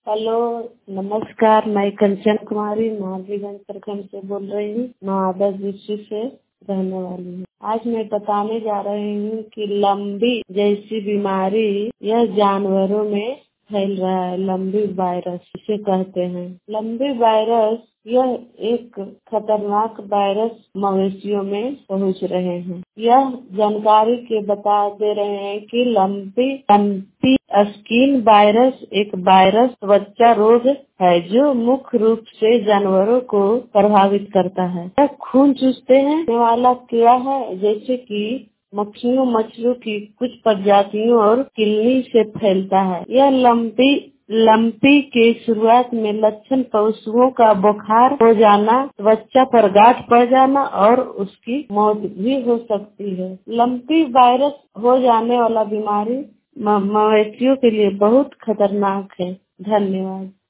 Hello, नमस्कार। मैं कंचन कुमारी महावीरगंज प्रखंड से बोल रही हूँ। मैं आदर्श डिस्ट्रिक्ट से रहने वाली हूँ। आज मैं बताने जा रही हूँ कि लंबी जैसी बीमारी यह जानवरों में फैल रहा है। लंबी वायरस इसे कहते हैं। लंबी वायरस यह एक खतरनाक वायरस मवेशियों में पहुंच रहे हैं। यह जानकारी के बता दे रहे हैं कि लंबी स्किन वायरस एक वायरस त्वचा रोग है जो मुख्य रूप से जानवरों को प्रभावित करता है। यह खून चूसते वाला कीड़ा है, जैसे कि मक्खियों, मच्छरों की कुछ प्रजातियों और किलनी से फैलता है। यह लंपी के शुरुआत में लक्षण पशुओं का बुखार हो जाना, त्वचा पर गांठ पड़ जाना और उसकी मौत भी हो सकती है। लंपी वायरस हो जाने वाला बीमारी मवेशियों के लिए बहुत खतरनाक है। धन्यवाद।